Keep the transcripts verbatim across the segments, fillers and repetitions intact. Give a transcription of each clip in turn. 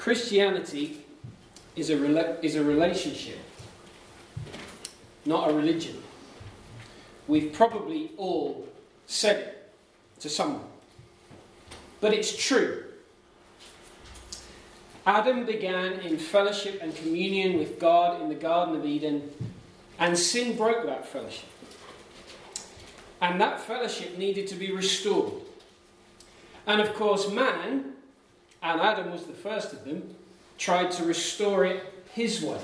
Christianity is a, rela- is a relationship, not a religion. We've probably all said it to someone. But it's true. Adam began in fellowship and communion with God in the Garden of Eden, and sin broke that fellowship. And that fellowship needed to be restored. And of course, man, and Adam was the first of them, tried to restore it his way.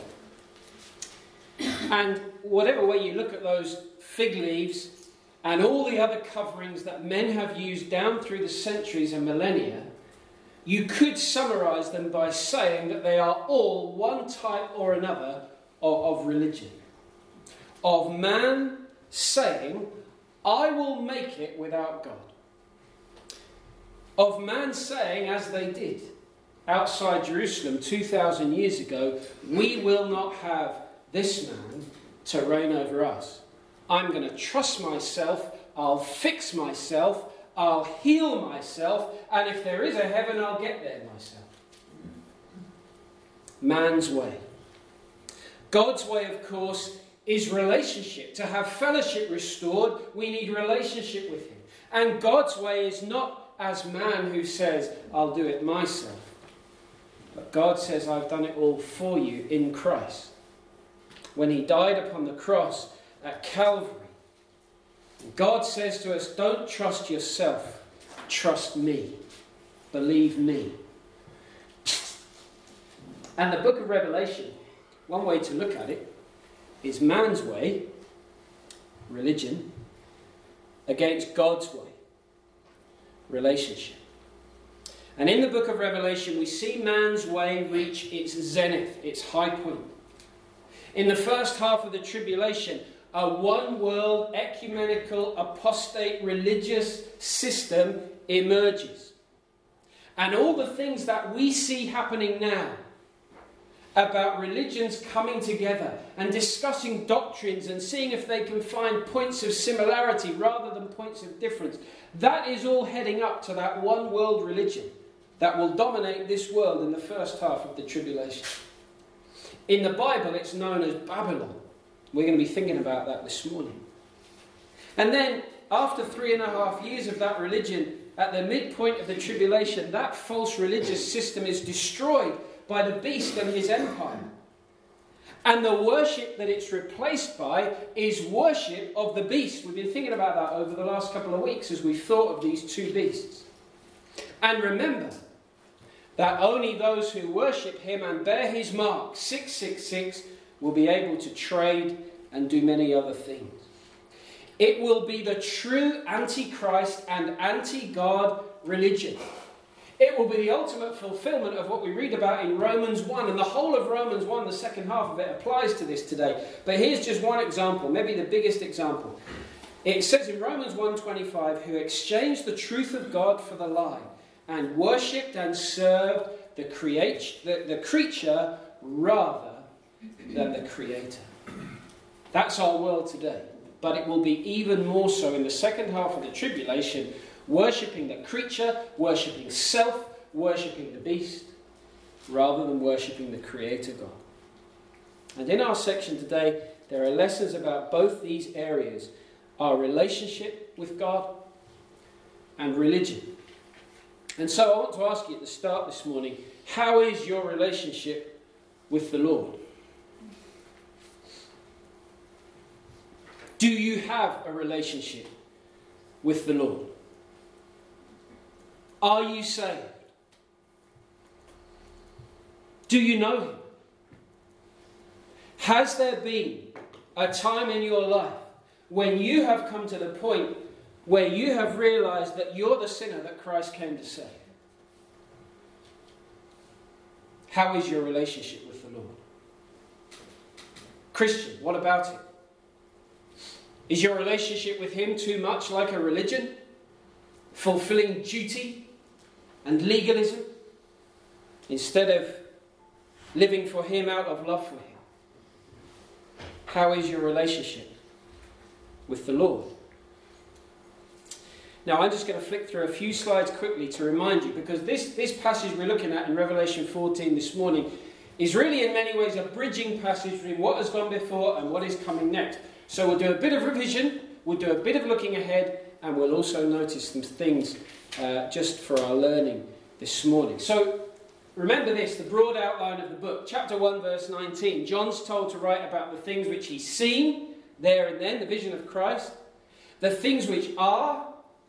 And whatever way you look at those fig leaves and all the other coverings that men have used down through the centuries and millennia, you could summarize them by saying that they are all one type or another of, of religion. Of man saying, I will make it without God. Of man saying, as they did outside Jerusalem two thousand years ago, we will not have this man to reign over us. I'm going to trust myself, I'll fix myself, I'll heal myself, and if there is a heaven, I'll get there myself. Man's way. God's way, of course, is relationship. To have fellowship restored, we need relationship with him. And God's way is not as man who says, I'll do it myself. But God says, I've done it all for you in Christ. When he died upon the cross at Calvary, God says to us, don't trust yourself, trust me, believe me. And the book of Revelation, one way to look at it, is man's way, religion, against God's way, relationship. And in the book of Revelation, we see man's way reach its zenith, its high point. In the first half of the tribulation, a one-world, ecumenical, apostate religious system emerges. And all the things that we see happening now about religions coming together and discussing doctrines and seeing if they can find points of similarity rather than points of difference, that is all heading up to that one-world religion that will dominate this world in the first half of the tribulation. In the Bible, it's known as Babylon. We're going to be thinking about that this morning. And then, after three and a half years of that religion, at the midpoint of the tribulation, that false religious system is destroyed by the beast and his empire. And the worship that it's replaced by is worship of the beast. We've been thinking about that over the last couple of weeks as we've thought of these two beasts. And remember that only those who worship him and bear his mark, six six six, will be able to trade and do many other things. It will be the true antichrist and anti-God religion. It will be the ultimate fulfillment of what we read about in Romans one. And the whole of Romans one, the second half of it, applies to this today. But here's just one example, maybe the biggest example. It says in Romans one twenty-five, who exchanged the truth of God for the lie, and worshipped and served the, create, the, the creature rather than the Creator. That's our world today. But it will be even more so in the second half of the tribulation, worshipping the creature, worshipping self, worshipping the beast, rather than worshipping the Creator God. And in our section today, there are lessons about both these areas, our relationship with God and religion. And so I want to ask you at the start this morning, how is your relationship with the Lord? Do you have a relationship with the Lord? Are you saved? Do you know him? Has there been a time in your life when you have come to the point where you have realized that you're the sinner that Christ came to save? How is your relationship with the Lord? Christian, what about it? Is your relationship with him too much like a religion? Fulfilling duty and legalism instead of living for him out of love for him? How is your relationship with the Lord? Now, I'm just going to flick through a few slides quickly to remind you, because this, this passage we're looking at in Revelation fourteen this morning is really in many ways a bridging passage between what has gone before and what is coming next. So we'll do a bit of revision, we'll do a bit of looking ahead, and we'll also notice some things uh, just for our learning this morning. So remember this, the broad outline of the book. Chapter one, verse nineteen. John's told to write about the things which he's seen there and then, the vision of Christ. The things which are,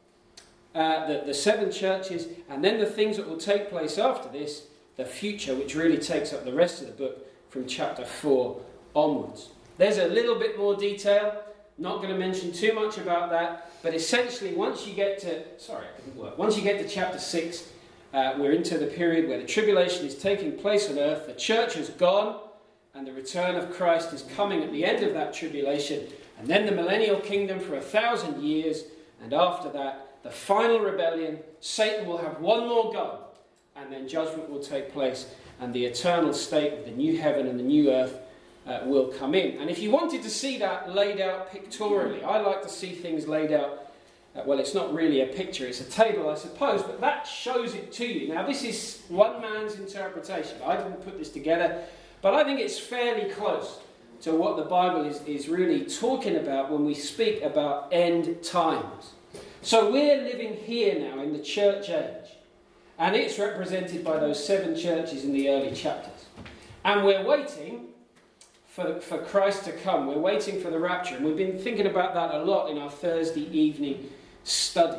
uh, the, the seven churches, and then the things that will take place after this, the future, which really takes up the rest of the book from chapter four onwards. There's a little bit more detail. Not going to mention too much about that. But essentially, once you get to... Sorry, it didn't work. Once you get to chapter six, uh, we're into the period where the tribulation is taking place on earth. The church has gone, and the return of Christ is coming at the end of that tribulation. And then the millennial kingdom for a thousand years. And after that, the final rebellion. Satan will have one more go. And then judgment will take place. And the eternal state of the new heaven and the new earth uh, will come in. And if you wanted to see that laid out pictorially, I like to see things laid out. Uh, well, it's not really a picture, it's a table, I suppose. But that shows it to you. Now, this is one man's interpretation. I didn't put this together. But I think it's fairly close to what the Bible is, is really talking about when we speak about end times. So we're living here now in the church age. And it's represented by those seven churches in the early chapters. And we're waiting for, for Christ to come. We're waiting for the rapture. And we've been thinking about that a lot in our Thursday evening study.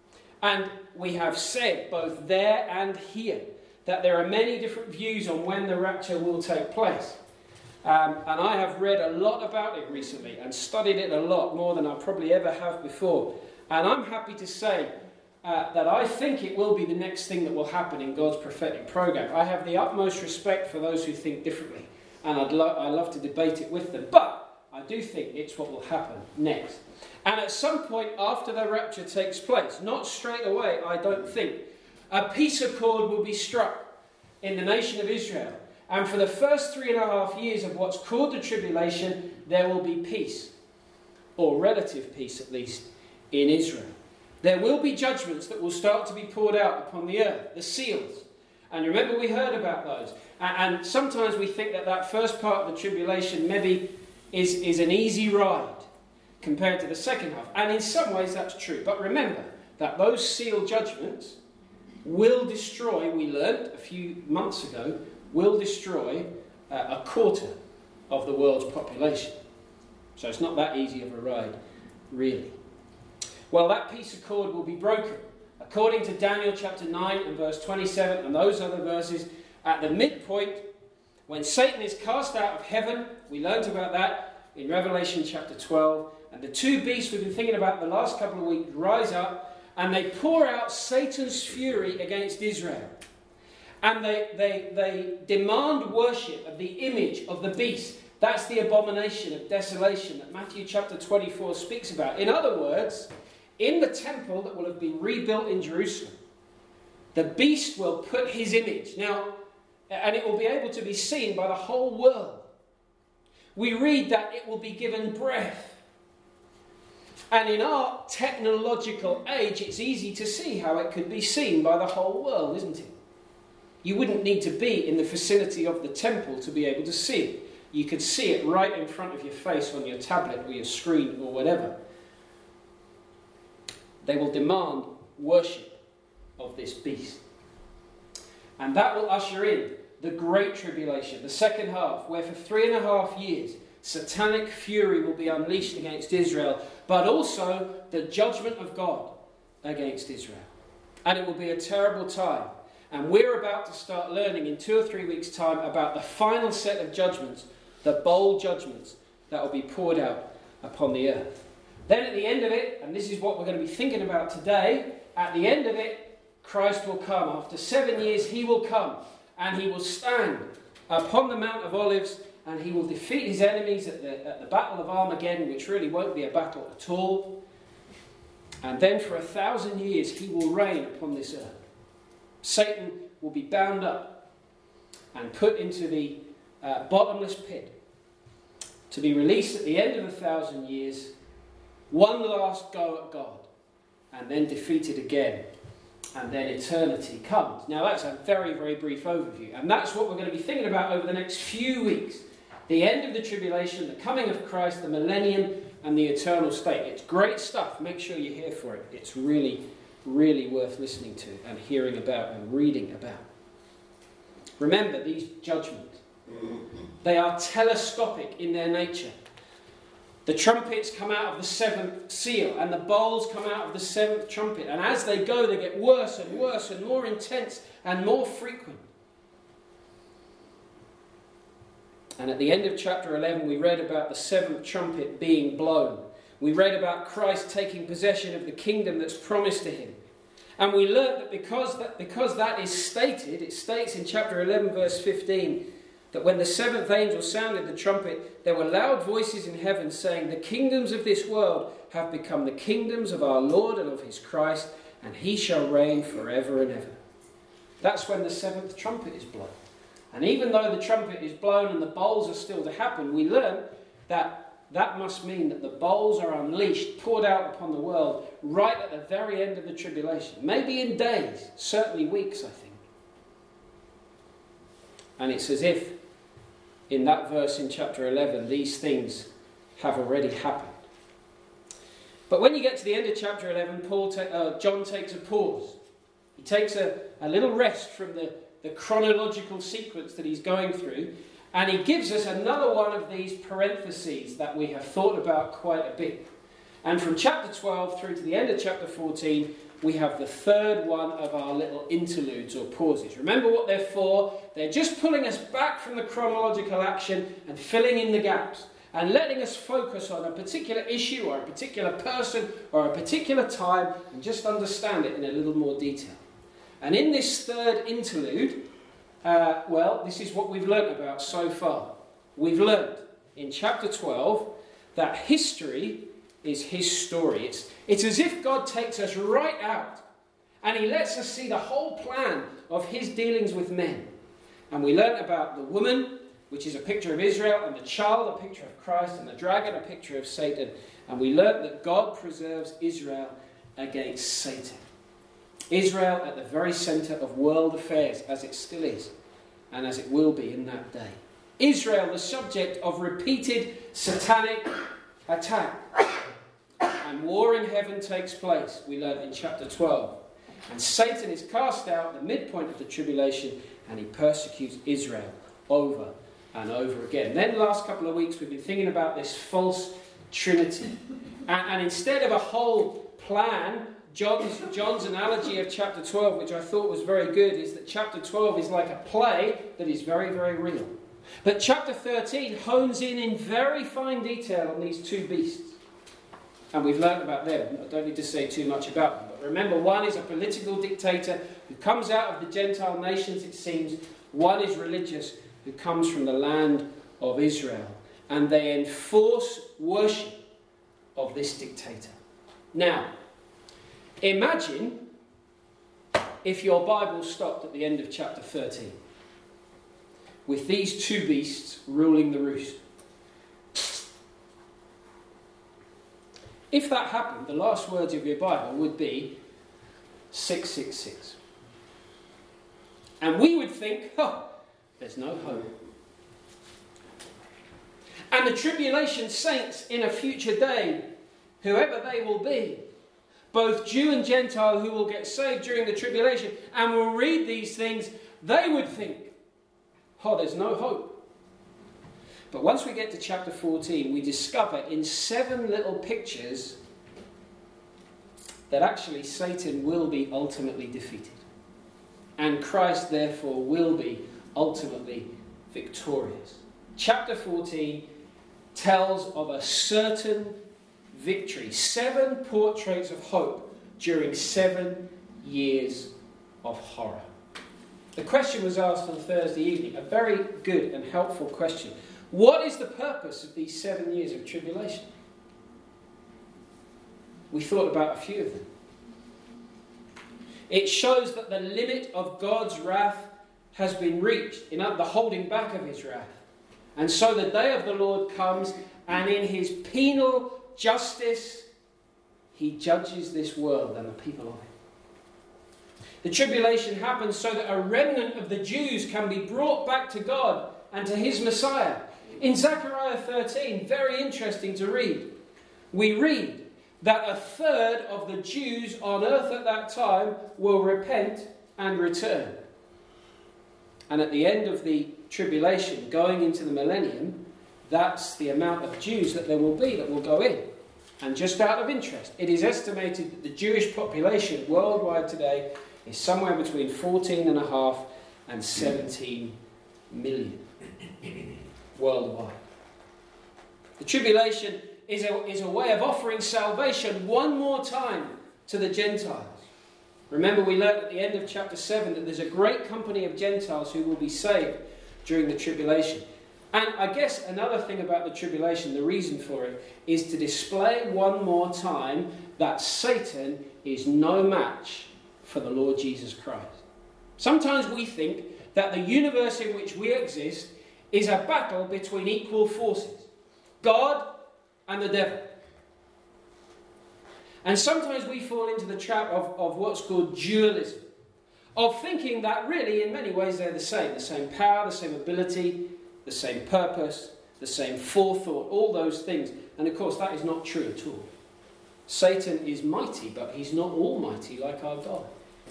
And we have said, both there and here, that there are many different views on when the rapture will take place. Um, and I have read a lot about it recently and studied it a lot, more than I probably ever have before. And I'm happy to say uh, that I think it will be the next thing that will happen in God's prophetic program. I have the utmost respect for those who think differently, and I'd lo- I love to debate it with them. But I do think it's what will happen next. And at some point after the rapture takes place, not straight away, I don't think, a peace accord will be struck in the nation of Israel. And for the first three and a half years of what's called the tribulation, there will be peace, or relative peace at least, in Israel. There will be judgments that will start to be poured out upon the earth, the seals. And remember, we heard about those. And, and sometimes we think that that first part of the tribulation maybe is, is an easy ride compared to the second half. And in some ways that's true. But remember that those seal judgments will destroy, we learned a few months ago, will destroy uh, a quarter of the world's population. So it's not that easy of a ride, really. Well, that peace accord will be broken. According to Daniel chapter nine and verse twenty-seven and those other verses, at the midpoint, when Satan is cast out of heaven, we learned about that in Revelation chapter twelve, and the two beasts we've been thinking about the last couple of weeks rise up, and they pour out Satan's fury against Israel. And they, they, they demand worship of the image of the beast. That's the abomination of desolation that Matthew chapter twenty-four speaks about. In other words, in the temple that will have been rebuilt in Jerusalem, the beast will put his image. Now, and it will be able to be seen by the whole world. We read that it will be given breath. And in our technological age, it's easy to see how it could be seen by the whole world, isn't it? You wouldn't need to be in the vicinity of the temple to be able to see it. You could see it right in front of your face on your tablet or your screen or whatever. They will demand worship of this beast. And that will usher in the Great Tribulation, the second half, where for three and a half years, satanic fury will be unleashed against Israel, but also the judgment of God against Israel. And it will be a terrible time. And we're about to start learning in two or three weeks' time about the final set of judgments, the bold judgments that will be poured out upon the earth. Then at the end of it, and this is what we're going to be thinking about today, at the end of it, Christ will come. After seven years, he will come, and he will stand upon the Mount of Olives, and he will defeat his enemies at the, at the Battle of Armageddon, which really won't be a battle at all. And then for a thousand years, he will reign upon this earth. Satan will be bound up and put into the uh, bottomless pit to be released at the end of a thousand years, one last go at God, and then defeated again, and then eternity comes. Now that's a very, very brief overview, and that's what we're going to be thinking about over the next few weeks. The end of the tribulation, the coming of Christ, the millennium, and the eternal state. It's great stuff. Make sure you're here for it. It's really, really worth listening to and hearing about and reading about. Remember, these judgments, they are telescopic in their nature. The trumpets come out of the seventh seal, and the bowls come out of the seventh trumpet. And as they go, they get worse and worse and more intense and more frequent. And at the end of chapter eleven, we read about the seventh trumpet being blown. We read about Christ taking possession of the kingdom that's promised to him. And we learnt that because that, because that is stated, it states in chapter eleven, verse fifteen, that when the seventh angel sounded the trumpet, there were loud voices in heaven saying, "The kingdoms of this world have become the kingdoms of our Lord and of his Christ, and he shall reign forever and ever." That's when the seventh trumpet is blown. And even though the trumpet is blown and the bowls are still to happen, we learn that that must mean that the bowls are unleashed, poured out upon the world, right at the very end of the tribulation. Maybe in days, certainly weeks, I think. And it's as if, in that verse in chapter eleven, these things have already happened. But when you get to the end of chapter eleven, Paul ta- uh, John takes a pause. He takes a, a little rest from the, the chronological sequence that he's going through, and he gives us another one of these parentheses that we have thought about quite a bit. And from chapter twelve through to the end of chapter fourteen, we have the third one of our little interludes or pauses. Remember what they're for? They're just pulling us back from the chronological action and filling in the gaps and letting us focus on a particular issue or a particular person or a particular time and just understand it in a little more detail. And in this third interlude, uh, well, this is what we've learnt about so far. We've learnt in chapter twelve that history is his story. It's, it's as if God takes us right out and he lets us see the whole plan of his dealings with men. And we learnt about the woman, which is a picture of Israel, and the child, a picture of Christ, and the dragon, a picture of Satan. And we learnt that God preserves Israel against Satan. Israel at the very centre of world affairs, as it still is, and as it will be in that day. Israel, the subject of repeated satanic attack. And war in heaven takes place, we learn in chapter twelve. And Satan is cast out at the midpoint of the tribulation, and he persecutes Israel over and over again. Then the last couple of weeks we've been thinking about this false trinity. And, and instead of a whole plan, John's, John's analogy of chapter twelve, which I thought was very good, is that chapter twelve is like a play that is very, very real. But chapter thirteen hones in in very fine detail on these two beasts. And we've learned about them. I don't need to say too much about them. But remember, one is a political dictator who comes out of the Gentile nations, it seems. One is religious, who comes from the land of Israel. And they enforce worship of this dictator. Now, imagine if your Bible stopped at the end of chapter thirteen. With these two beasts ruling the roost. If that happened, the last words of your Bible would be six six six. And we would think, oh, there's no hope. And the tribulation saints in a future day, whoever they will be, both Jew and Gentile who will get saved during the tribulation and will read these things, they would think, oh, there's no hope. But once we get to chapter fourteen, we discover in seven little pictures that actually Satan will be ultimately defeated. And Christ, therefore, will be ultimately victorious. Chapter fourteen tells of a certain victory. Seven portraits of hope during seven years of horror. The question was asked on Thursday evening, a very good and helpful question. What is the purpose of these seven years of tribulation? We thought about a few of them. It shows that the limit of God's wrath has been reached, in the holding back of his wrath. And so the day of the Lord comes, and in his penal justice, he judges this world and the people of it. The tribulation happens so that a remnant of the Jews can be brought back to God and to his Messiah. In Zechariah thirteen, very interesting to read, we read that a third of the Jews on earth at that time will repent and return. And at the end of the tribulation, going into the millennium, that's the amount of Jews that there will be that will go in. And just out of interest, it is estimated that the Jewish population worldwide today is somewhere between fourteen and a half and seventeen million worldwide. The tribulation is a, is a way of offering salvation one more time to the Gentiles. Remember, we learned at the end of chapter seven that there's a great company of Gentiles who will be saved during the tribulation. And I guess another thing about the tribulation, the reason for it, is to display one more time that Satan is no match for the Lord Jesus Christ. Sometimes we think that the universe in which we exist is a battle between equal forces, God and the devil. And sometimes we fall into the trap of, of what's called dualism, of thinking that really in many ways they're the same, the same power, the same ability, the same purpose, the same forethought, all those things. And of course that is not true at all. Satan is mighty, but he's not almighty like our God.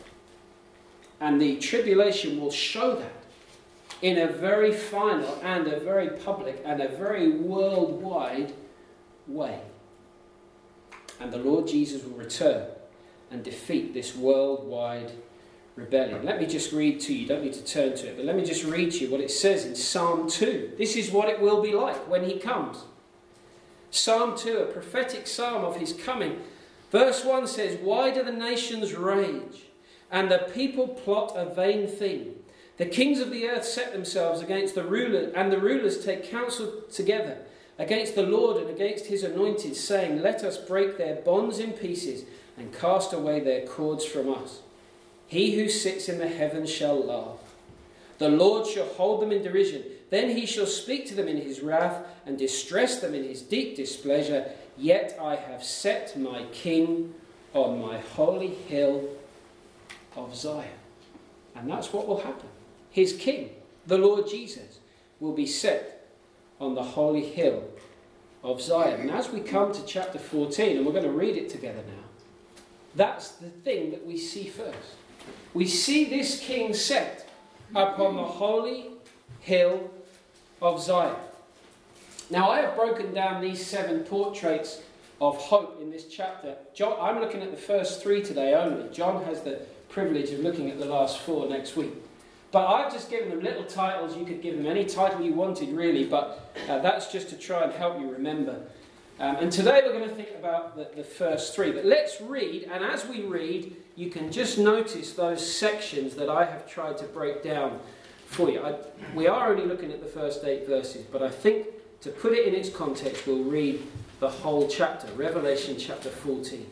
And the tribulation will show that in a very final and a very public and a very worldwide way. And the Lord Jesus will return and defeat this worldwide rebellion. Let me just read to you, you don't need to turn to it, but let me just read to you what it says in Psalm two. This is what it will be like when he comes. Psalm two, a prophetic psalm of his coming. Verse one says, "Why do the nations rage, and the people plot a vain thing? The kings of the earth set themselves against the ruler, and the rulers take counsel together against the Lord and against his anointed, saying, let us break their bonds in pieces and cast away their cords from us. He who sits in the heavens shall laugh. The Lord shall hold them in derision. Then he shall speak to them in his wrath and distress them in his deep displeasure. Yet I have set my king on my holy hill of Zion." And that's what will happen. His king, the Lord Jesus, will be set on the holy hill of Zion. And as we come to chapter fourteen, and we're going to read it together now, that's the thing that we see first. We see this king set upon the holy hill of Zion. Now, I have broken down these seven portraits of hope in this chapter. John, I'm looking at the first three today only. John has the privilege of looking at the last four next week. But I've just given them little titles. You could give them any title you wanted, really, but uh, that's just to try and help you remember. Um, and today we're going to think about the, the first three. But let's read, and as we read, you can just notice those sections that I have tried to break down for you. I, we are only looking at the first eight verses, but I think to put it in its context, we'll read the whole chapter, Revelation chapter fourteen.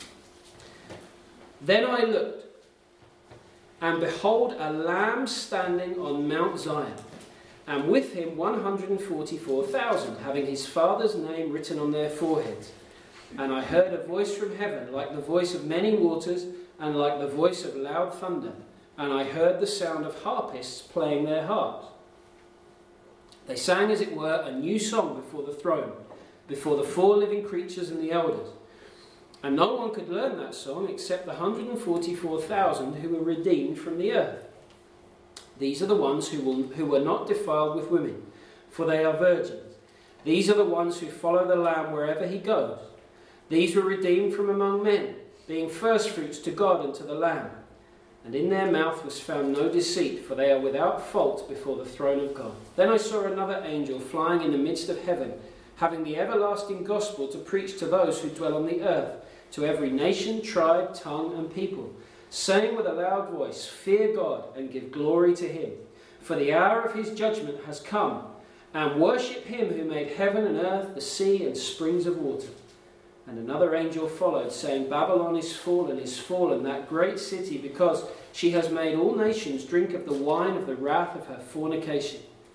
"Then I looked, and behold, a lamb standing on Mount Zion, and with him one hundred forty-four thousand, having his father's name written on their foreheads. And I heard a voice from heaven, like the voice of many waters, and like the voice of loud thunder. And I heard the sound of harpists playing their harps. They sang, as it were, a new song before the throne, before the four living creatures and the elders. And no one could learn that song except the one hundred forty-four thousand who were redeemed from the earth. These are the ones who, will, who were not defiled with women, for they are virgins. These are the ones who follow the Lamb wherever he goes. These were redeemed from among men, being firstfruits to God and to the Lamb. And in their mouth was found no deceit, for they are without fault before the throne of God. Then I saw another angel flying in the midst of heaven, having the everlasting gospel to preach to those who dwell on the earth, to every nation, tribe, tongue, and people, saying with a loud voice, Fear God and give glory to him, for the hour of his judgment has come, and worship him who made heaven and earth, the sea, and springs of water. And another angel followed, saying, Babylon is fallen, is fallen, that great city, because she has made all nations drink of the wine of the wrath of her fornication.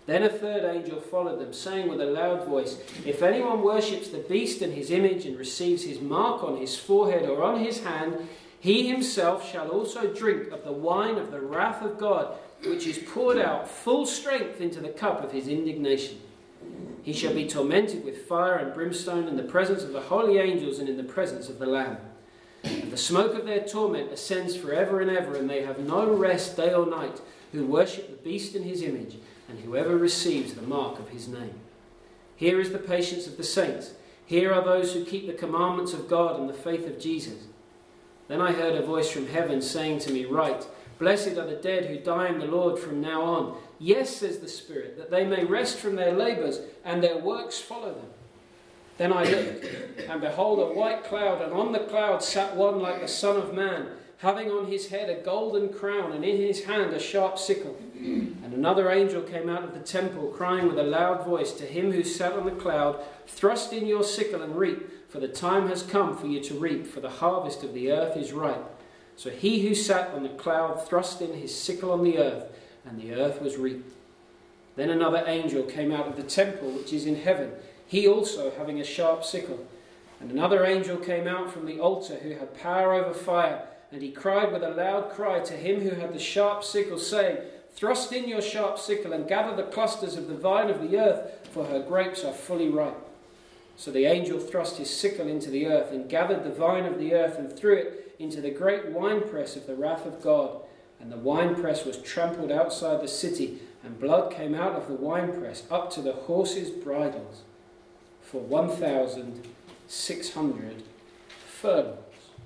Then a third angel followed them, saying with a loud voice, "If anyone worships the beast and his image and receives his mark on his forehead or on his hand, he himself shall also drink of the wine of the wrath of God, which is poured out full strength into the cup of his indignation. He shall be tormented with fire and brimstone in the presence of the holy angels and in the presence of the Lamb. And the smoke of their torment ascends forever and ever, and they have no rest day or night, who worship the beast and his image, and whoever receives the mark of his name. Here is the patience of the saints. Here are those who keep the commandments of God and the faith of Jesus." Then I heard a voice from heaven saying to me, "Write, blessed are the dead who die in the Lord from now on. Yes, says the Spirit, that they may rest from their labours and their works follow them." Then I looked, and behold a white cloud, and on the cloud sat one like the Son of Man, having on his head a golden crown, and in his hand a sharp sickle. And another angel came out of the temple, crying with a loud voice to him who sat on the cloud, "Thrust in your sickle and reap, for the time has come for you to reap, for the harvest of the earth is ripe." So he who sat on the cloud thrust in his sickle on the earth, and the earth was reaped. Then another angel came out of the temple which is in heaven, he also having a sharp sickle. And another angel came out from the altar, who had power over fire, and he cried with a loud cry to him who had the sharp sickle, saying, "Thrust in your sharp sickle and gather the clusters of the vine of the earth, for her grapes are fully ripe." So the angel thrust his sickle into the earth and gathered the vine of the earth and threw it into the great winepress of the wrath of God. And the winepress was trampled outside the city, and blood came out of the winepress up to the horses' bridles for one thousand six hundred furlongs.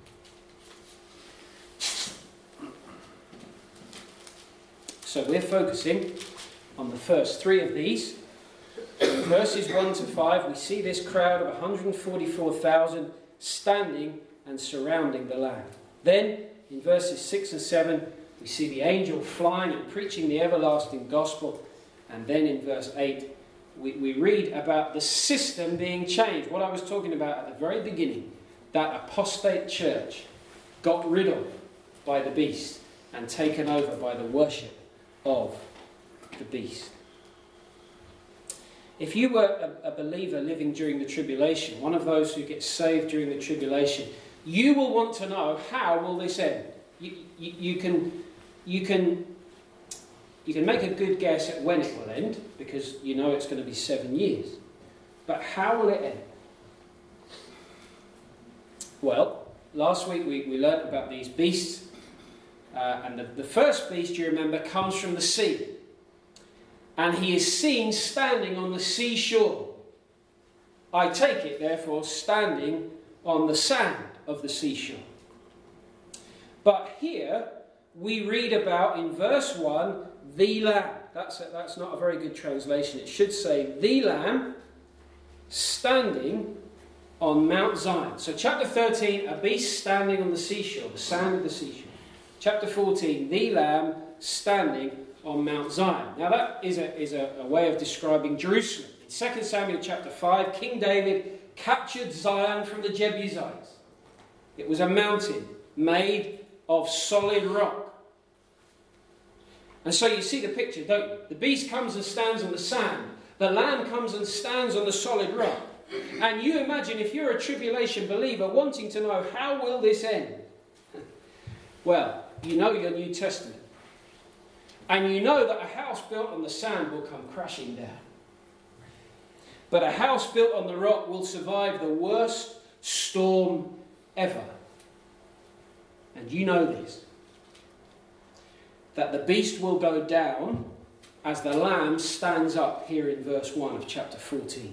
So we're focusing on the first three of these. In verses one to five, we see this crowd of one hundred forty-four thousand standing and surrounding the Lamb. Then, in verses six and seven, we see the angel flying and preaching the everlasting gospel. And then in verse eight, we, we read about the system being changed. What I was talking about at the very beginning, that apostate church got rid of by the beast and taken over by the worship of the beast. If you were a, a believer living during the tribulation, one of those who gets saved during the tribulation, you will want to know, how will this end? You, you, you can, you can, you can make a good guess at when it will end, because you know it's going to be seven years. But how will it end? Well, last week we, we learnt about these beasts. Uh, and the, the first beast, you remember, comes from the sea. And he is seen standing on the seashore. I take it, therefore, standing on the sand of the seashore. But here, we read about, in verse one, the Lamb. That's, a, that's not a very good translation. It should say, the Lamb standing on Mount Zion. So chapter thirteen, a beast standing on the seashore, the sand of the seashore. Chapter fourteen, the Lamb standing on Mount Zion. Now that is a, is a, a way of describing Jerusalem. In Second Samuel chapter five, King David captured Zion from the Jebusites. It was a mountain made of solid rock. And so you see the picture, don't you? The beast comes and stands on the sand. The Lamb comes and stands on the solid rock. And you imagine, if you're a tribulation believer wanting to know, how will this end? Well, you know your New Testament. And you know that a house built on the sand will come crashing down. But a house built on the rock will survive the worst storm ever. And you know this. That the beast will go down as the Lamb stands up here in verse one of chapter fourteen.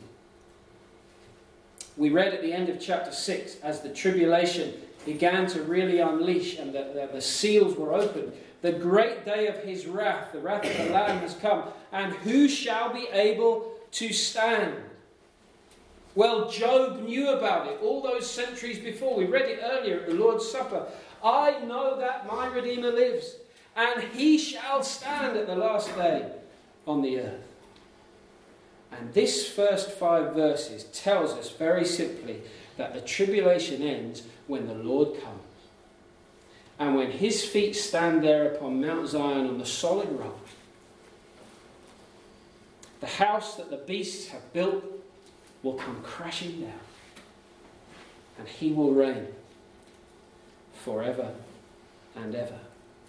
We read at the end of chapter six, as the tribulation began to really unleash and the, the, the seals were opened, the great day of his wrath, the wrath of the Lamb has come. And who shall be able to stand? Well, Job knew about it all those centuries before. We read it earlier at the Lord's Supper. I know that my Redeemer lives, and he shall stand at the last day on the earth. And this first five verses tells us very simply that the tribulation ends when the Lord comes. And when his feet stand there upon Mount Zion on the solid rock. The house that the beasts have built will come crashing down, and he will reign forever and ever.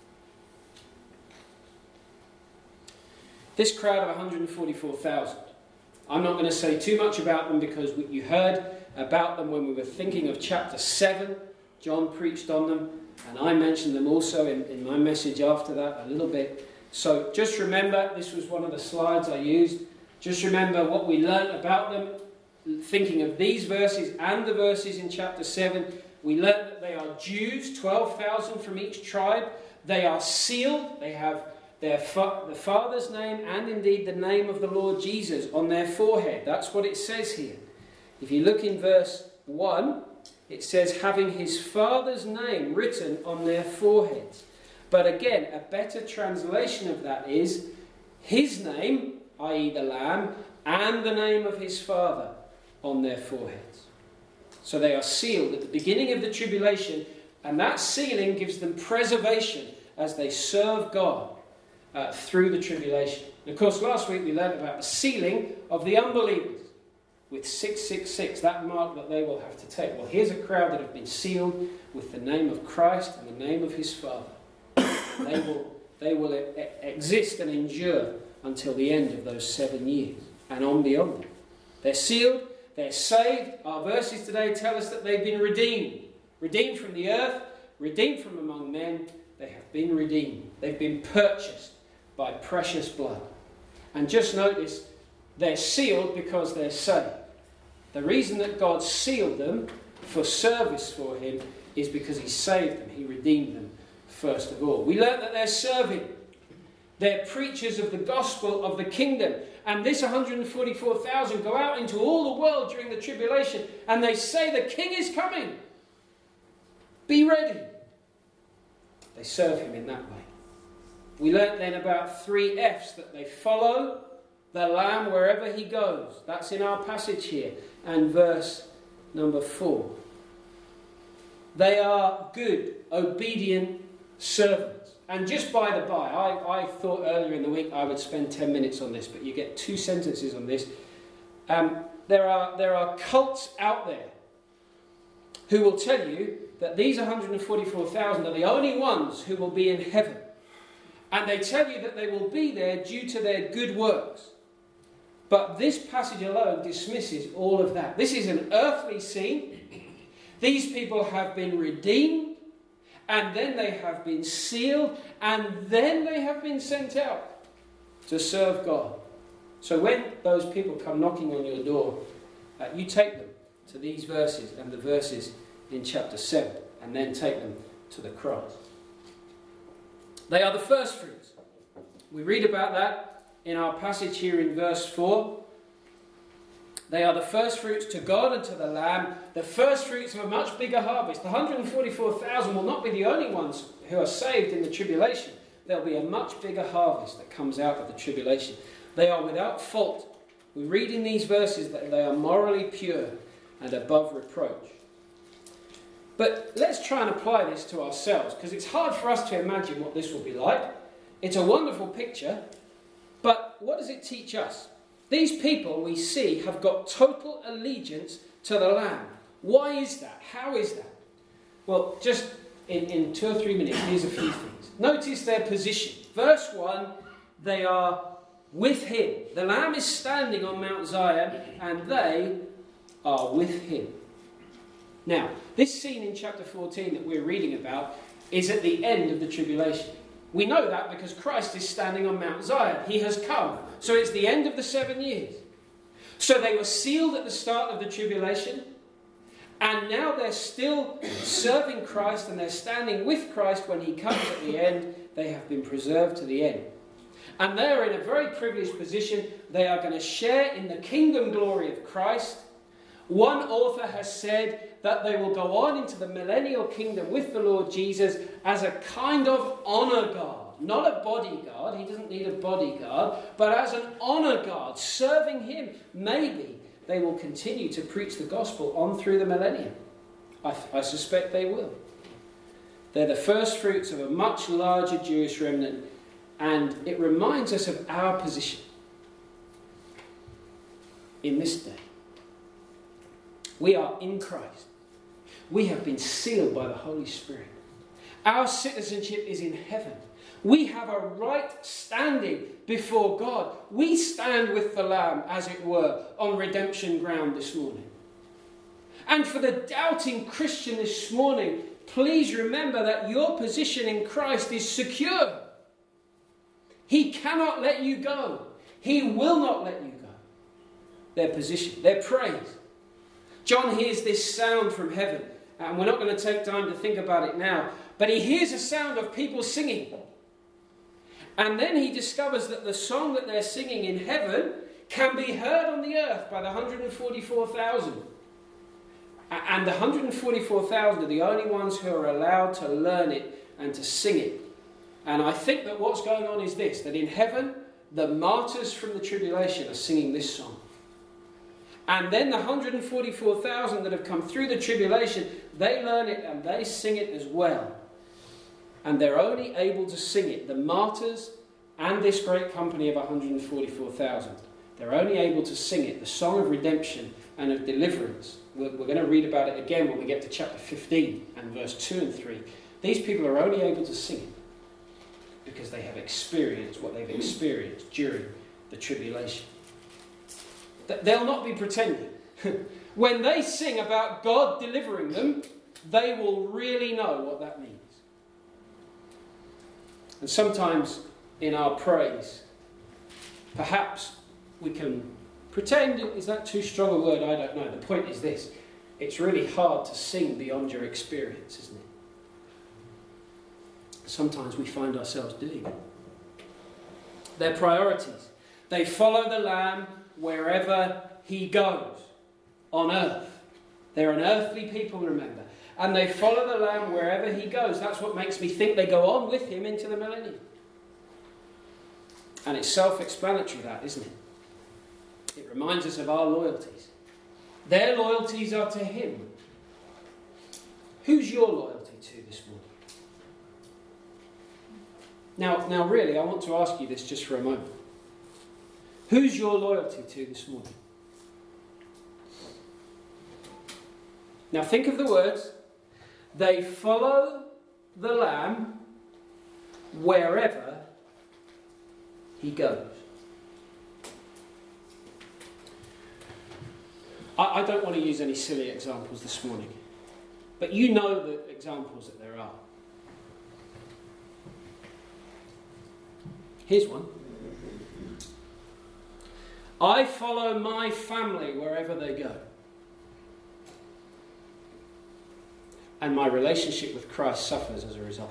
This crowd of one hundred forty-four thousand, I'm not going to say too much about them because you heard about them when we were thinking of chapter seven. John preached on them, and I mentioned them also in, in my message after that a little bit. So just remember, this was one of the slides I used. Just remember what we learned about them, thinking of these verses and the verses in chapter seven. We learned that they are Jews, twelve thousand from each tribe. They are sealed. They have their fa- the Father's name and indeed the name of the Lord Jesus on their forehead. That's what it says here. If you look in verse one, it says, having his Father's name written on their foreheads. But again, a better translation of that is his name, that is the Lamb, and the name of his Father on their foreheads. So they are sealed at the beginning of the tribulation, and that sealing gives them preservation as they serve God uh, through the tribulation. And of course, last week we learned about the sealing of the unbelievers with six six six, that mark that they will have to take. Well, here's a crowd that have been sealed with the name of Christ and the name of his Father. They will, they will e- exist and endure until the end of those seven years and on beyond. They're sealed, they're saved. Our verses today tell us that they've been redeemed. Redeemed from the earth, redeemed from among men. They have been redeemed. They've been purchased by precious blood. And just notice, they're sealed because they're saved. The reason that God sealed them for service for him is because he saved them. He redeemed them first of all. We learnt that they're serving. They're preachers of the gospel of the kingdom. And this one hundred forty-four thousand go out into all the world during the tribulation and they say the king is coming. Be ready. They serve him in that way. We learnt then about three F's, that they follow the Lamb wherever he goes. That's in our passage here. And verse number four. They are good, obedient servants. And just by the by, I, I thought earlier in the week I would spend ten minutes on this, but you get two sentences on this. Um, there are, there are cults out there who will tell you that these one hundred forty-four thousand are the only ones who will be in heaven. And they tell you that they will be there due to their good works. But this passage alone dismisses all of that. This is an earthly scene. These people have been redeemed, and then they have been sealed, and then they have been sent out to serve God. So when those people come knocking on your door, uh, you take them to these verses and the verses in chapter seven, and then take them to the cross. They are the first fruits. We read about that in our passage here in verse four. They are the first fruits to God and to the Lamb, the first fruits of a much bigger harvest. The one hundred forty-four thousand will not be the only ones who are saved in the tribulation. There'll be a much bigger harvest that comes out of the tribulation. They are without fault. We read in these verses that they are morally pure and above reproach. But let's try and apply this to ourselves, because it's hard for us to imagine what this will be like. It's a wonderful picture, but what does it teach us? These people we see have got total allegiance to the Lamb. Why is that? How is that? Well, just in, in two or three minutes, here's a few things. Notice their position. Verse one, they are with him. The Lamb is standing on Mount Zion, and they are with him. Now, this scene in chapter fourteen that we're reading about is at the end of the tribulation. We know that because Christ is standing on Mount Zion. He has come. So it's the end of the seven years. So they were sealed at the start of the tribulation. And now they're still serving Christ and they're standing with Christ when he comes at the end. They have been preserved to the end. And they're in a very privileged position. They are going to share in the kingdom glory of Christ. One author has said that they will go on into the millennial kingdom with the Lord Jesus as a kind of honor guard. Not a bodyguard, he doesn't need a bodyguard, but as an honor guard, serving him. Maybe they will continue to preach the gospel on through the millennium. I, I suspect they will. They're the first fruits of a much larger Jewish remnant, and it reminds us of our position. in this day. We are in Christ. We have been sealed by the Holy Spirit. Our citizenship is in heaven. We have a right standing before God. We stand with the Lamb, as it were, on redemption ground this morning. And for the doubting Christian this morning, please remember that your position in Christ is secure. He cannot let you go. He will not let you go. Their position, their praise. John hears this sound from heaven, and we're not going to take time to think about it now, but he hears a sound of people singing. And then he discovers that the song that they're singing in heaven can be heard on the earth by the one hundred forty-four thousand. And the one hundred forty-four thousand are the only ones who are allowed to learn it and to sing it. And I think that what's going on is this, that in heaven, the martyrs from the tribulation are singing this song. And then the one hundred forty-four thousand that have come through the tribulation, they learn it and they sing it as well. And they're only able to sing it, the martyrs and this great company of one hundred forty-four thousand. They're only able to sing it, the song of redemption and of deliverance. We're, we're going to read about it again when we get to chapter fifteen and verse two and three. These people are only able to sing it because they have experienced what they've experienced during the tribulation. They'll not be pretending. When they sing about God delivering them, they will really know what that means. And sometimes in our praise, perhaps we can pretend. Is that too strong a word? I don't know. The point is this. It's really hard to sing beyond your experience, isn't it? Sometimes we find ourselves doing it. Their priorities. They follow the Lamb wherever he goes on earth. They're an earthly people, remember. And they follow the Lamb wherever he goes. That's what makes me think they go on with him into the millennium. And it's self-explanatory, that, isn't it? It reminds us of our loyalties. Their loyalties are to him. Who's your loyalty to this morning? Now, now, really, I want to ask you this just for a moment. Who's your loyalty to this morning? Now, think of the words. They follow the Lamb wherever he goes. I, I don't want to use any silly examples this morning, but you know the examples that there are. Here's one. I follow my family wherever they go. And my relationship with Christ suffers as a result.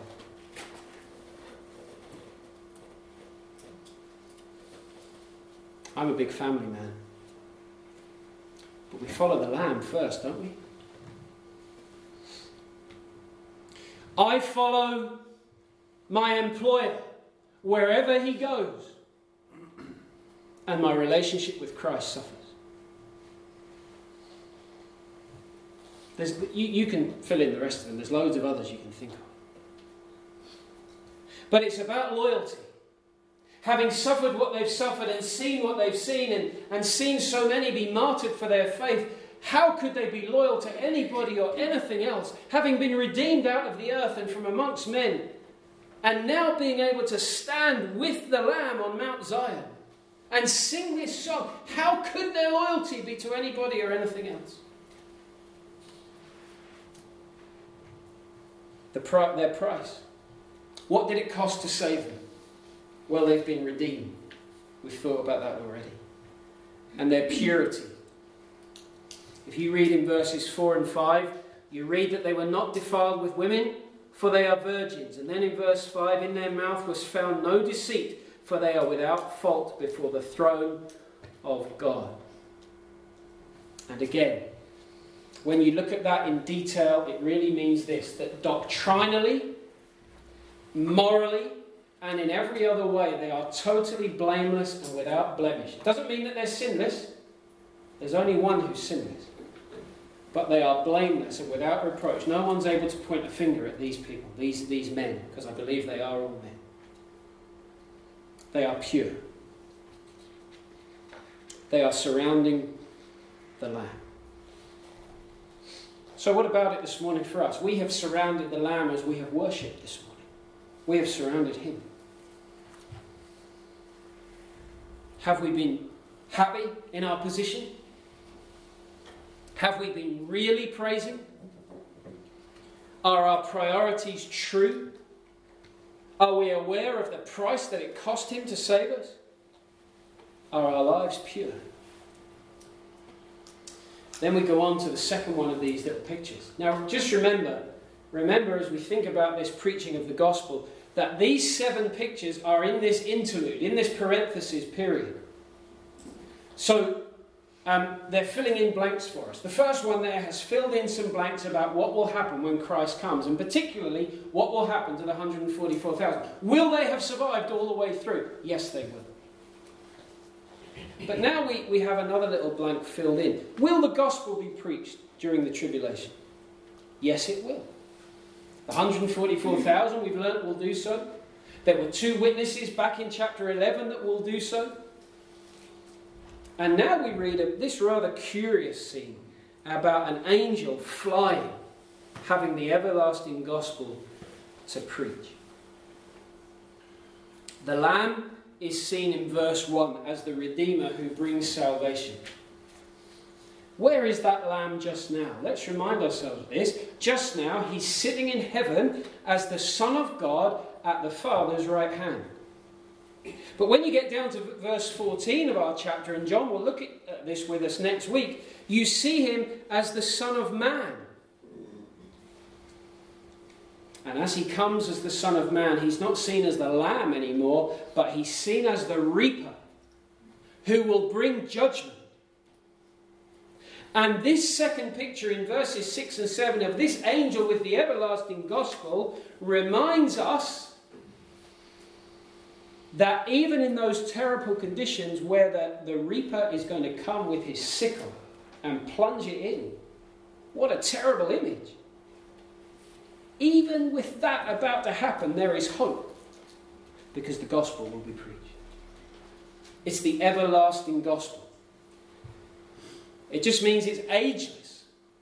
I'm a big family man. But we follow the Lamb first, don't we? I follow my employer wherever he goes. And my relationship with Christ suffers. There's, you, you can fill in the rest of them. There's loads of others you can think of. But it's about loyalty. Having suffered what they've suffered and seen what they've seen and, and seen so many be martyred for their faith, how could they be loyal to anybody or anything else? Having been redeemed out of the earth and from amongst men, and now being able to stand with the Lamb on Mount Zion and sing this song, how could their loyalty be to anybody or anything else? The pri- their price. What did it cost to save them? Well, they've been redeemed. We've thought about that already. And their purity. If you read in verses four and five, you read that they were not defiled with women, for they are virgins. And then in verse five, in their mouth was found no deceit, for they are without fault before the throne of God. And again, when you look at that in detail, it really means this, that doctrinally, morally, and in every other way, they are totally blameless and without blemish. It doesn't mean that they're sinless. There's only one who's sinless. But they are blameless and without reproach. No one's able to point a finger at these people, these, these men, because I believe they are all men. They are pure. They are surrounding the Lamb. So what about it this morning for us? We have surrounded the Lamb as we have worshipped this morning. We have surrounded him. Have we been happy in our position? Have we been really praising? Are our priorities true? Are we aware of the price that it cost him to save us? Are our lives pure? Then we go on to the second one of these little pictures. Now just remember, remember as we think about this preaching of the gospel, that these seven pictures are in this interlude, in this parenthesis period. So um, they're filling in blanks for us. The first one there has filled in some blanks about what will happen when Christ comes, and particularly what will happen to the one hundred forty-four thousand. Will they have survived all the way through? Yes, they will. But now we, we have another little blank filled in. Will the gospel be preached during the tribulation? Yes, it will. The one hundred forty-four thousand, we've learnt, will do so. There were two witnesses back in chapter eleven that will do so. And now we read a, this rather curious scene about an angel flying, having the everlasting gospel to preach. The Lamb is seen in verse one as the Redeemer who brings salvation. Where is that Lamb just now? Let's remind ourselves of this. Just now, he's sitting in heaven as the Son of God at the Father's right hand. But when you get down to verse fourteen of our chapter, and John will look at this with us next week, you see him as the Son of Man. And as he comes as the Son of Man, he's not seen as the Lamb anymore, but he's seen as the Reaper, who will bring judgment. And this second picture in verses six and seven of this angel with the everlasting gospel reminds us that even in those terrible conditions where the, the reaper is going to come with his sickle and plunge it in, what a terrible image. Even with that about to happen, there is hope, because the gospel will be preached. It's the everlasting gospel. It just means it's ageless.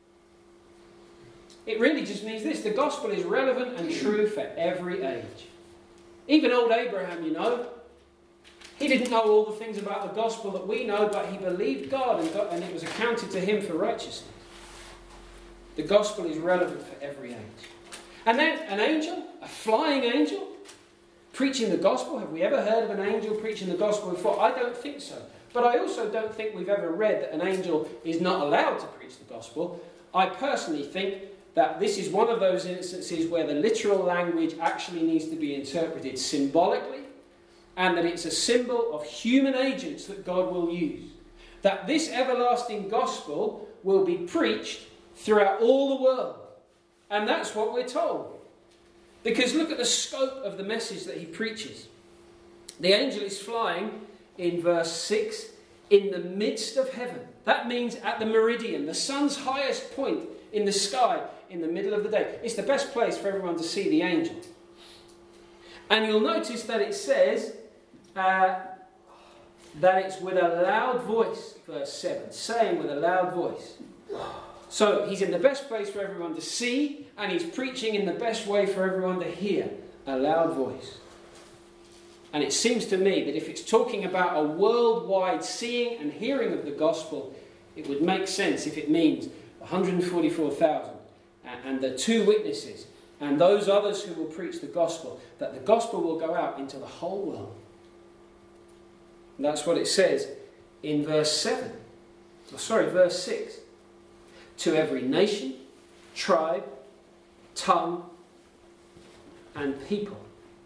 It really just means this: the gospel is relevant and true for every age. Even old Abraham, you know, he didn't know all the things about the gospel that we know, but he believed God and, God, and it was accounted to him for righteousness. The gospel is relevant for every age. And then an angel, a flying angel, preaching the gospel. Have we ever heard of an angel preaching the gospel before? I don't think so. But I also don't think we've ever read that an angel is not allowed to preach the gospel. I personally think that this is one of those instances where the literal language actually needs to be interpreted symbolically, and that it's a symbol of human agents that God will use. That this everlasting gospel will be preached throughout all the world. And that's what we're told. Because look at the scope of the message that he preaches. The angel is flying, in verse six, in the midst of heaven. That means at the meridian, the sun's highest point in the sky, in the middle of the day. It's the best place for everyone to see the angel. And you'll notice that it says uh, that it's with a loud voice, verse seven, saying with a loud voice. So he's in the best place for everyone to see, and he's preaching in the best way for everyone to hear, a loud voice. And it seems to me that if it's talking about a worldwide seeing and hearing of the gospel, it would make sense if it means one hundred forty-four thousand and the two witnesses and those others who will preach the gospel, that the gospel will go out into the whole world. And that's what it says in verse seven. Oh, sorry, verse six. To every nation, tribe, tongue, and people.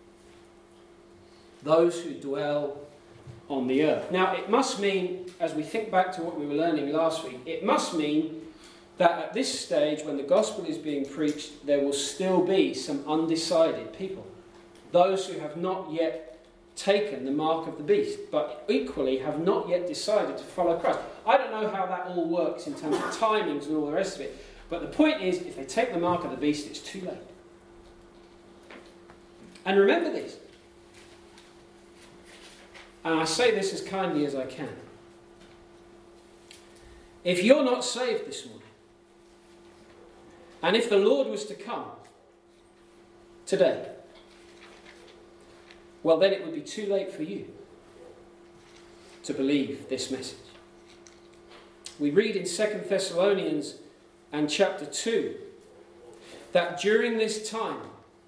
Those who dwell on the earth. Now, it must mean, as we think back to what we were learning last week, it must mean that at this stage, when the gospel is being preached, there will still be some undecided people. Those who have not yet taken the mark of the beast, but equally have not yet decided to follow Christ. I don't know how that all works in terms of timings and all the rest of it, but the point is, if they take the mark of the beast, it's too late. And remember this, and I say this as kindly as I can. If you're not saved this morning, and if the Lord was to come today, well, then it would be too late for you to believe this message. We read in Second Thessalonians and chapter two that during this time,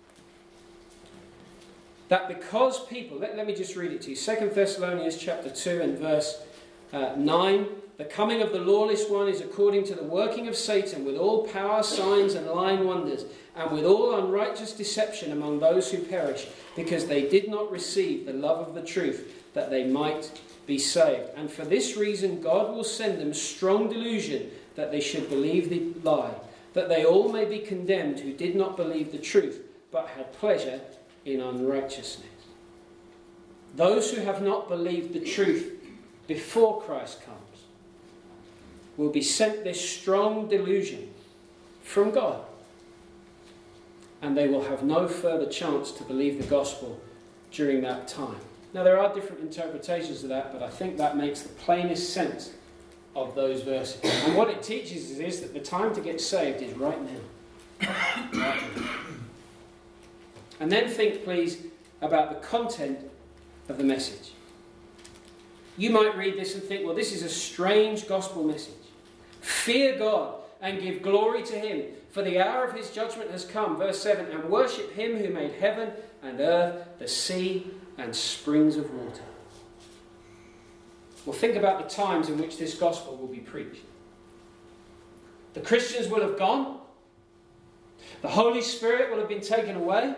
that because people, let, let me just read it to you. Second Thessalonians chapter two and verse uh, nine. The coming of the lawless one is according to the working of Satan, with all power, signs and lying wonders, and with all unrighteous deception among those who perish, because they did not receive the love of the truth, that they might be saved. And for this reason God will send them strong delusion, that they should believe the lie, that they all may be condemned who did not believe the truth, but had pleasure in unrighteousness. Those who have not believed the truth before Christ comes will be sent this strong delusion from God, and they will have no further chance to believe the gospel during that time. Now, there are different interpretations of that, but I think that makes the plainest sense of those verses. And what it teaches us is that the time to get saved is right now. Right now. And then think, please, about the content of the message. You might read this and think, well, this is a strange gospel message. Fear God and give glory to him, for the hour of his judgment has come. Verse seven, and worship him who made heaven and earth, the sea and springs of water. Well, think about the times in which this gospel will be preached. The Christians will have gone. The Holy Spirit will have been taken away.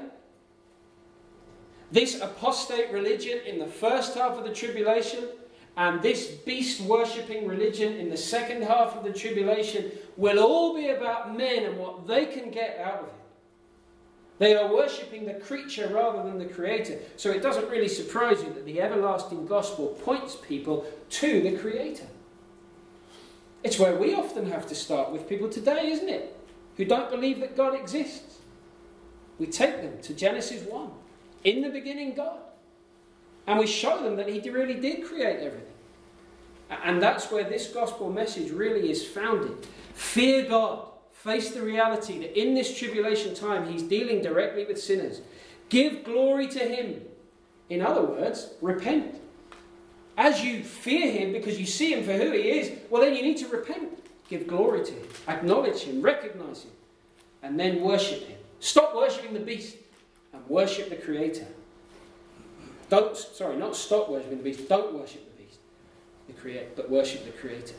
This apostate religion in the first half of the tribulation and this beast-worshipping religion in the second half of the tribulation will all be about men and what they can get out of it. They are worshipping the creature rather than the creator. So it doesn't really surprise you that the everlasting gospel points people to the creator. It's where we often have to start with people today, isn't it? Who don't believe that God exists. We take them to Genesis one. In the beginning, God. And we show them that he really did create everything. And that's where this gospel message really is founded. Fear God. Face the reality that in this tribulation time, he's dealing directly with sinners. Give glory to him. In other words, repent. As you fear him because you see him for who he is, well, then you need to repent. Give glory to him. Acknowledge him. Recognize him. And then worship him. Stop worshipping the beast and worship the creator. Don't, sorry, not stop worshipping the beast. Don't worship the beast, the creator, but worship the creator.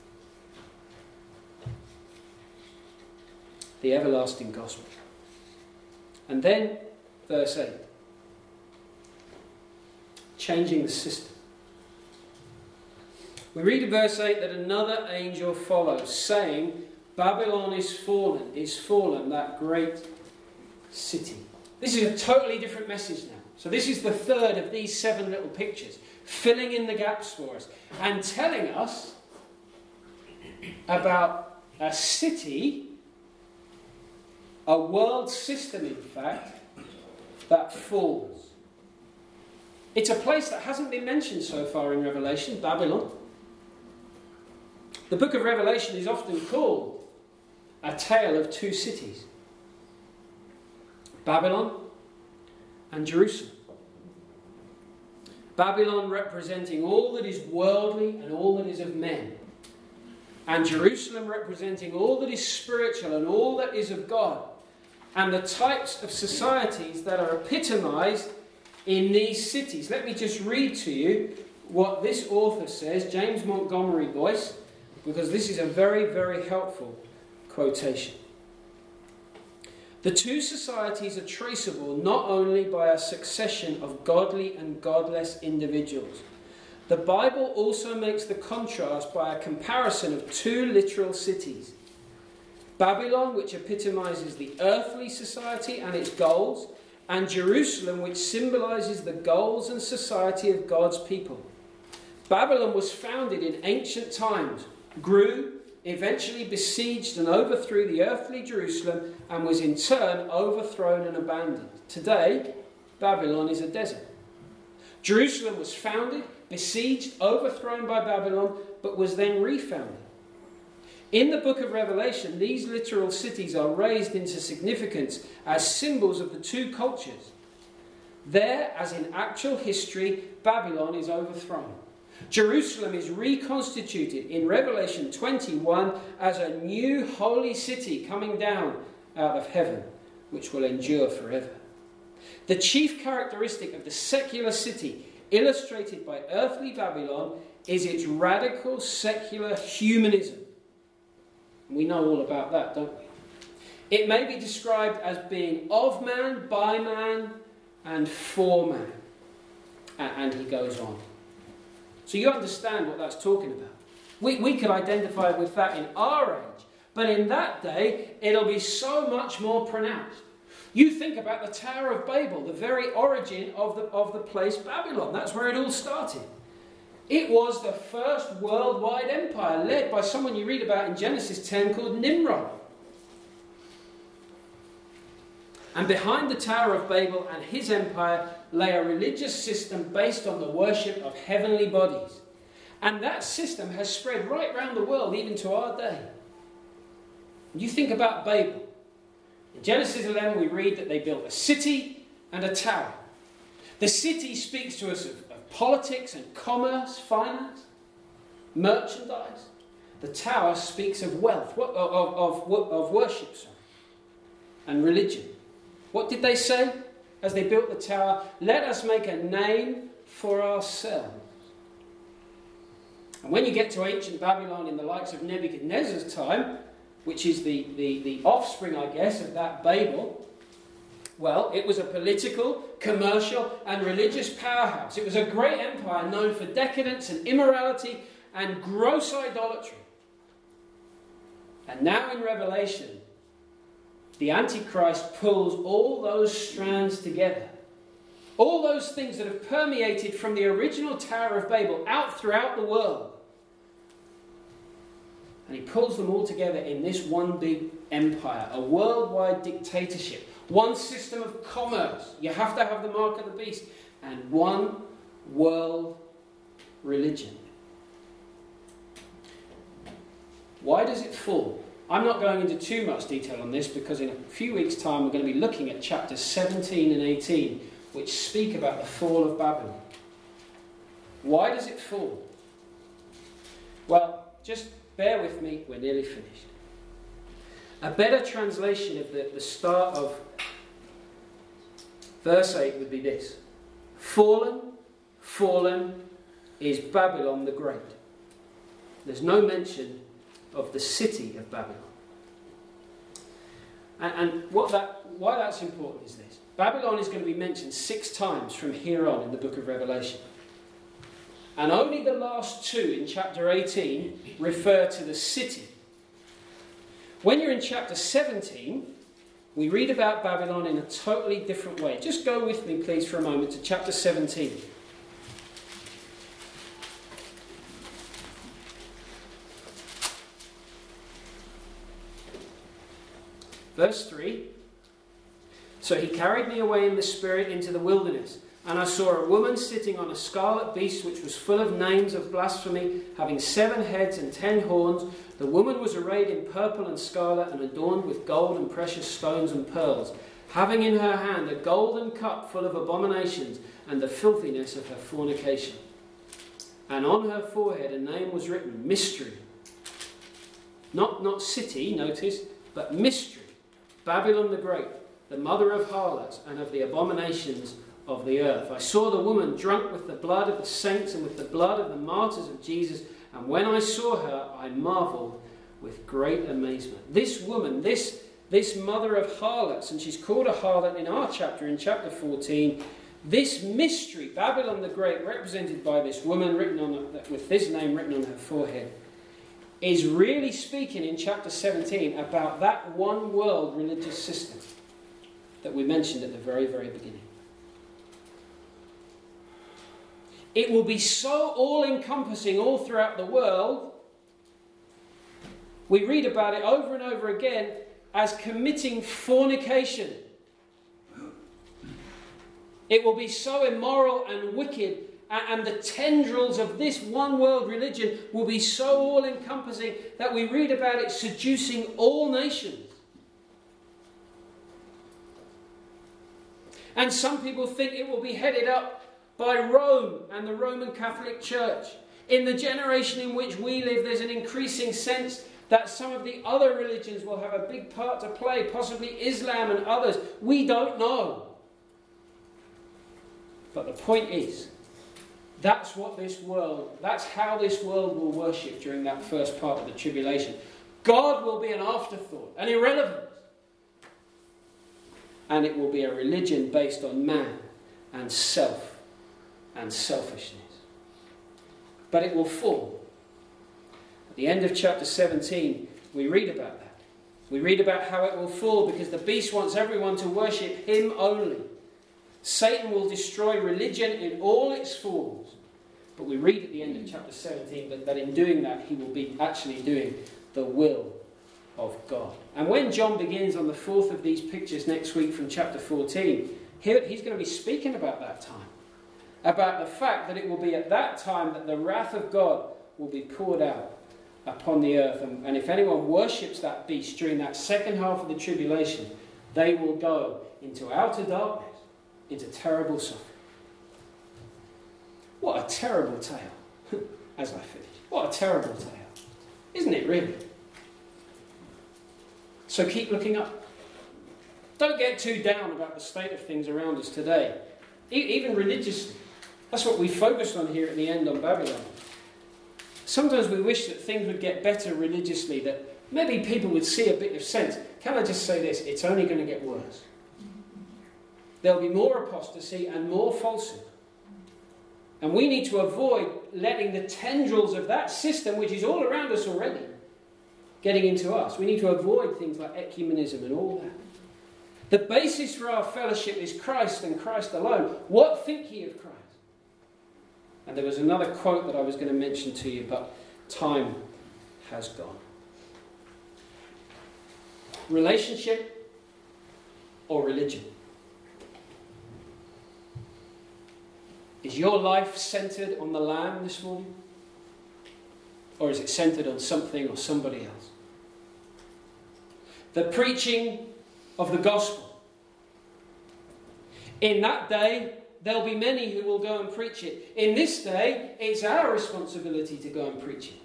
The everlasting gospel. And then, verse eight. Changing the system. We read in verse eight that another angel follows, saying, Babylon is fallen, is fallen, that great city. This is a totally different message now. So this is the third of these seven little pictures, filling in the gaps for us and telling us about a city, a world system, in fact, that falls. It's a place that hasn't been mentioned so far in Revelation, Babylon. The book of Revelation is often called a tale of two cities, Babylon and Jerusalem. Babylon representing all that is worldly and all that is of men. And Jerusalem representing all that is spiritual and all that is of God. And the types of societies that are epitomized in these cities. Let me just read to you what this author says, James Montgomery Boyce, because this is a very, very helpful quotation. The two societies are traceable not only by a succession of godly and godless individuals. The Bible also makes the contrast by a comparison of two literal cities. Babylon, which epitomizes the earthly society and its goals, and Jerusalem, which symbolizes the goals and society of God's people. Babylon was founded in ancient times, grew, eventually besieged and overthrew the earthly Jerusalem, and was in turn overthrown and abandoned. Today, Babylon is a desert. Jerusalem was founded, besieged, overthrown by Babylon, but was then refounded. In the book of Revelation, these literal cities are raised into significance as symbols of the two cultures. There, as in actual history, Babylon is overthrown. Jerusalem is reconstituted in Revelation twenty-one as a new holy city coming down out of heaven, which will endure forever. The chief characteristic of the secular city, illustrated by earthly Babylon, is its radical secular humanism. We know all about that, don't we? It may be described as being of man, by man, and for man. And he goes on. So you understand what that's talking about. We, we could identify with that in our age, but in that day, it'll be so much more pronounced. You think about the Tower of Babel, the very origin of the, of the place Babylon. That's where it all started. It was the first worldwide empire led by someone you read about in Genesis ten called Nimrod. And behind the Tower of Babel and his empire lay a religious system based on the worship of heavenly bodies. And that system has spread right around the world, even to our day. You think about Babel. In Genesis eleven we read that they built a city and a tower. The city speaks to us of, of politics and commerce, finance, merchandise. The tower speaks of wealth, of, of, of, of worship sorry, and religion. What did they say as they built the tower? Let us make a name for ourselves. And when you get to ancient Babylon in the likes of Nebuchadnezzar's time, which is the, the, the offspring, I guess, of that Babel, well, it was a political, commercial, and religious powerhouse. It was a great empire known for decadence and immorality and gross idolatry. And now in Revelation, the Antichrist pulls all those strands together. All those things that have permeated from the original Tower of Babel out throughout the world. And he pulls them all together in this one big empire, a worldwide dictatorship, one system of commerce. You have to have the mark of the beast. And one world religion. Why does it fall? I'm not going into too much detail on this because in a few weeks' time we're going to be looking at chapters seventeen and eighteen, which speak about the fall of Babylon. Why does it fall? Well, just bear with me, we're nearly finished. A better translation of the, the start of verse eight would be this. Fallen, fallen is Babylon the Great. There's no mention of the city of Babylon. And, and what that, why that's important is this. Babylon is going to be mentioned six times from here on in the book of Revelation. And only the last two in chapter eighteen refer to the city. When you're in chapter seventeen, we read about Babylon in a totally different way. Just go with me, please, for a moment to chapter seventeen. Verse three. So he carried me away in the spirit into the wilderness, and I saw a woman sitting on a scarlet beast which was full of names of blasphemy, having seven heads and ten horns. The woman was arrayed in purple and scarlet and adorned with gold and precious stones and pearls, having in her hand a golden cup full of abominations and the filthiness of her fornication. And on her forehead a name was written, Mystery. Not, not city, notice, but mystery. Babylon the Great, the mother of harlots and of the abominations of the earth. I saw the woman drunk with the blood of the saints and with the blood of the martyrs of Jesus. And when I saw her, I marveled with great amazement. This woman, this, this mother of harlots, and she's called a harlot in our chapter, in chapter fourteen, this mystery, Babylon the Great, represented by this woman written on with this name written on her forehead, is really speaking in chapter seventeen about that one world religious system that we mentioned at the very, very beginning. It will be so all-encompassing all throughout the world. We read about it over and over again as committing fornication. It will be so immoral and wicked and the tendrils of this one world religion will be so all-encompassing that we read about it seducing all nations. And some people think it will be headed up by Rome and the Roman Catholic Church. In the generation in which we live, there's an increasing sense that some of the other religions will have a big part to play, possibly Islam and others. We don't know. But the point is, that's what this world, that's how this world will worship during that first part of the tribulation. God will be an afterthought, an irrelevance. And it will be a religion based on man and self and selfishness. But it will fall. At the end of chapter seventeen, we read about that. We read about how it will fall because the beast wants everyone to worship him only. Satan will destroy religion in all its forms. But we read at the end of chapter seventeen that, that in doing that, he will be actually doing the will of God. And when John begins on the fourth of these pictures next week from chapter fourteen, here he's going to be speaking about that time. About the fact that it will be at that time that the wrath of God will be poured out upon the earth. And, and if anyone worships that beast during that second half of the tribulation, they will go into outer darkness, into terrible suffering. What a terrible tale, as I finish. What a terrible tale. Isn't it really? So keep looking up. Don't get too down about the state of things around us today. E- even religiously. That's what we focused on here at the end on Babylon. Sometimes we wish that things would get better religiously, that maybe people would see a bit of sense. Can I just say this? It's only going to get worse. There'll be more apostasy and more falsehood. And we need to avoid letting the tendrils of that system, which is all around us already, getting into us. We need to avoid things like ecumenism and all that. The basis for our fellowship is Christ and Christ alone. What think ye of Christ? And there was another quote that I was going to mention to you, but time has gone. Relationship or religion? Is your life centered on the Lamb this morning? Or is it centered on something or somebody else? The preaching of the gospel. In that day, there'll be many who will go and preach it. In this day, it's our responsibility to go and preach it.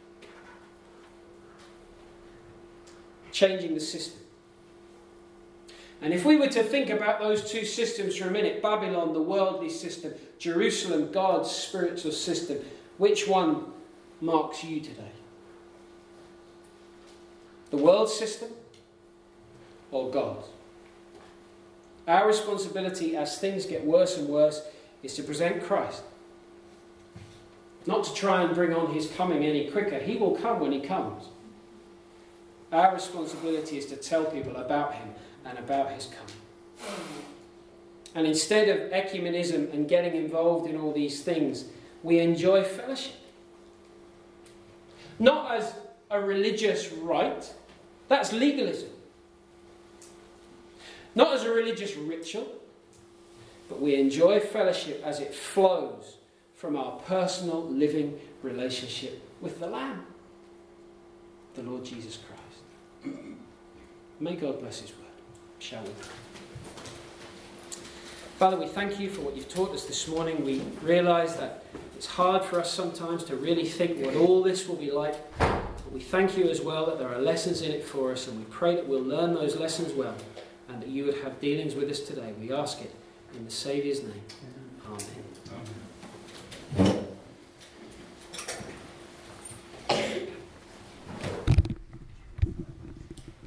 Changing the system. And if we were to think about those two systems for a minute, Babylon, the worldly system, Jerusalem, God's spiritual system, which one marks you today? The world system or God's? Our responsibility as things get worse and worse is to present Christ. Not to try and bring on his coming any quicker. He will come when he comes. Our responsibility is to tell people about him and about his coming. And instead of ecumenism and getting involved in all these things, we enjoy fellowship. Not as a religious rite. That's legalism. Not as a religious ritual, but we enjoy fellowship as it flows from our personal living relationship with the Lamb, the Lord Jesus Christ. May God bless his word. Shall we? Father, we thank you for what you've taught us this morning. We realise that it's hard for us sometimes to really think what all this will be like. But we thank you as well that there are lessons in it for us, and we pray that we'll learn those lessons well, and that you would have dealings with us today. We ask it in the Saviour's name. Amen. Amen.